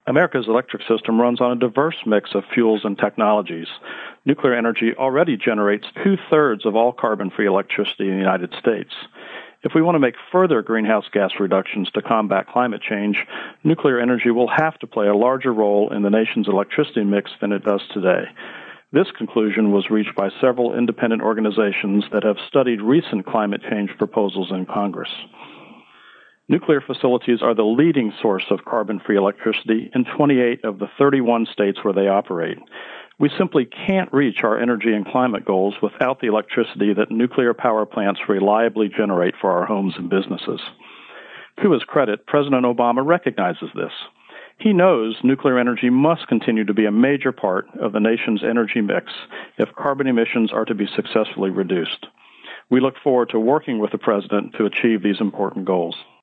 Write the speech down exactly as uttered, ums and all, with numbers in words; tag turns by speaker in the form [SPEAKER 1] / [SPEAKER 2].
[SPEAKER 1] America's electric system runs on a diverse mix of fuels and technologies. Nuclear energy already generates two-thirds of all carbon-free electricity in the United States. If we want to make further greenhouse gas reductions to combat climate change, nuclear energy will have to play a larger role in the nation's electricity mix than it does today. This conclusion was reached by several independent organizations that have studied recent climate change proposals in Congress. Nuclear facilities are the leading source of carbon-free electricity in twenty-eight of the thirty-one states where they operate. We simply can't reach our energy and climate goals without the electricity that nuclear power plants reliably generate for our homes and businesses. To his credit, President Obama recognizes this. He knows nuclear energy must continue to be a major part of the nation's energy mix if carbon emissions are to be successfully reduced. We look forward to working with the President to achieve these important goals.